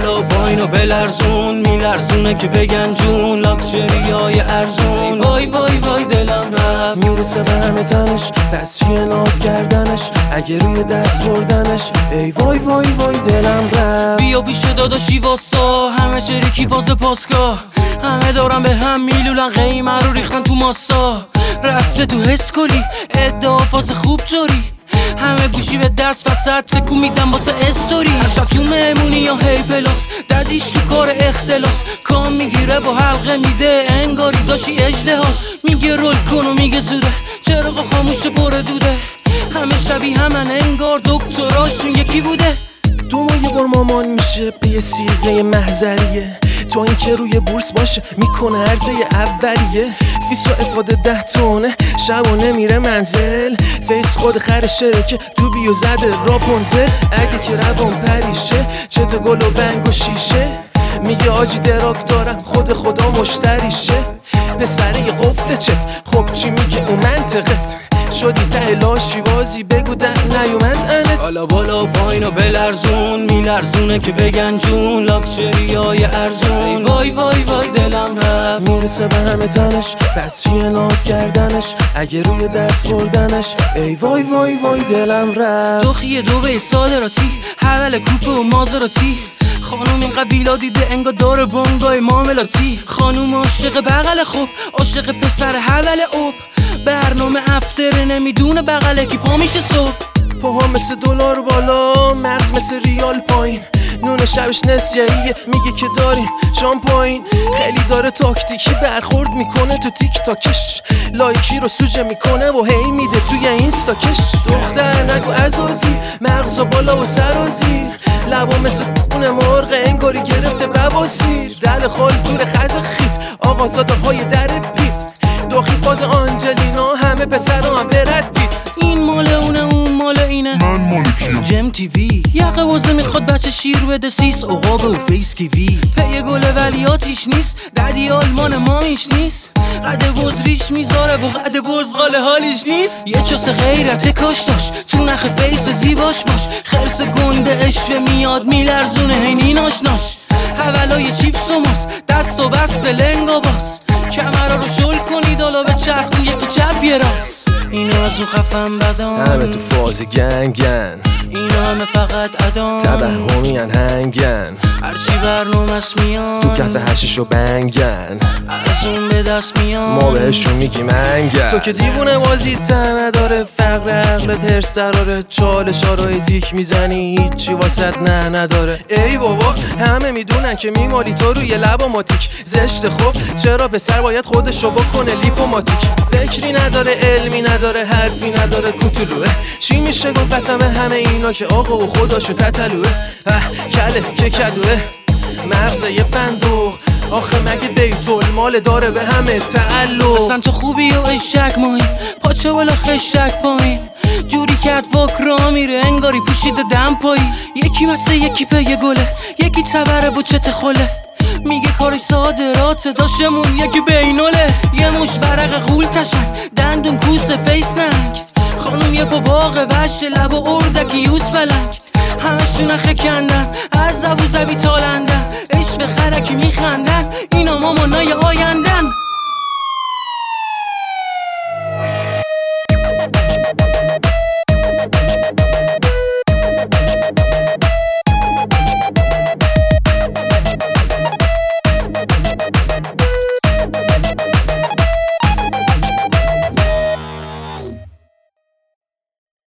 بالا پایینو بلرزون، میلرزونه که بگن جون، لاکچری های ارزون. وای وای وای دلم رفت، میرسه به همه تنش، پس چیه ناز کردنش اگه روی دست بردنش؟ ای وای وای وای دلم رفت. بیا پیش داداشی واسا، همه چریکی پاس پاسگاه، همه دارن به هم میلولن، قیمه رو ریختن تو ماسا. رفته تو حس کلی ادعا فاز خوب طوری، همه گوشی به دست وسط تکون میدن واسه استوری. هر شب تو مهمونی یا هی پلاس، ددیش تو کار اختلاس، کام میگیره با حلقه میده انگاری داشی اژدهاست. میگه رول کن و میگه زوده، چراغ خاموش پر دوده، همه شبیه همن انگار دکتراشون یکی بوده. تو ما یه بار مامان میشه به یه سیغه محضریه، تو این که روی بورس باشه میکنه عرضه اولیه. فیس و افاده 10 تونه شبانه میره منزل، فیس خود خرشه که تو بیو زده راپونزل. اگه که روان پریشه چت گل و بنگ و شیشه، میگه آجی دراک دارم خود خدا مشتریشه. پسره یه قفل چت، خب چی میگه اون منطقت؟ شدی ته لاشی بازی بگو در نیومد انت. حالا بالا پایینو بلرزون، میلرزونه که بگن جون، لاکچری های ارزون. وای وای وای دلم رفت، میرسه به همه تنش، پس چیه ناز کردنش اگه روی دست بردنش؟ ای وای وای وای دلم رفت. دخیه دوبه صادراتی، حول کوپه و مازراتی، خانوم این قبیلا دیده انگار داره بونگای معاملاتی. خانوم عاشق بغل خوب، عاشق پسر حول اوب، برنامه افتره نمیدونه بغله کی پا میشه صبح. پاها مثل دلار بالا، مغز مثل ریال پایین، نون شبش نسیهیه میگه که داریم شامپاین. خیلی داره تاکتیکی برخورد میکنه تو تیک تاکش، لایکی رو سوجه میکنه و هی میده توی اینستاکش. دختر نگو عزازی، مغز و بالا و سرازیر، لبا مثل اون مرغ انگاری گرفته بواسیر. دل خال دور خز خیت، آقازاده های در پیت، داخی فاز آنجلینا، همه پسرها هم بردید. این مال اونه اون مال اینه، من مال کیم؟ جم تیوی. یقه واسه میخواد بچه شیر بده، سیس عقاب و فیس کیوی. پی گل ولی آتیش نیست، ددی آلمان مامیش نیست، قد بزریش میذاره و قد بزغال حالیش نیست. یه چوس غیرت کاش داشت تو نخ فیس زیباش باش، خرس گنده اشوه میاد میلرزونه هینین آشناش. حولای چیپس و ماس، دست و بست لنگا باس، کمرا رو شل کنید حالا به چرخون یکی چپ یه راست. اینو از اون خفن بدان، همه تو فاز گنگن، اینو همه فقط ادام، توهمیان هنگن، هرچی برنامه‌س میان تو کف هشیش و بنگن، از اون به دست میان ما بهشون میگیم انگن. تو که دیوونه بازی تن نداره، فقر عقلت هرس دراره، چالش آرای تیک میزنی هیچی واسط نه نداره. ای بابا همه میدونن که میمالی تو روی لبا ماتیک زشت. خب چرا پسر باید خودشو بکنه لیپوماتیک؟ فکری نداره، علمی نداره، حرفی نداره، کوتولوه. چی میشه گفت قسم همه اینا که آقا و خداشو تتلوه؟ کله که کدوه مغز یه فندو، آخه مگه بیت المال داره به همه تعلق؟ اصلا تو خوبی و اشک ماهی، پاچه بالا خشک پایین، جوری کت واک را میره انگاری پوشیده دم پایی. یکی مثل یکی پی گله، یکی تبره و چت خله، میگه کارش صادرات داشتمون یکی بینوله. یه مش برق غول تشنگ، دندون کوسه فیس ننگ، خانوم یه پا باغ وشه لب و اردکی یوز بلنگ، همش تو نخه کندن از زبو زبی تالندن، عشق خرکی میخندن، اینا مامانای آیندن.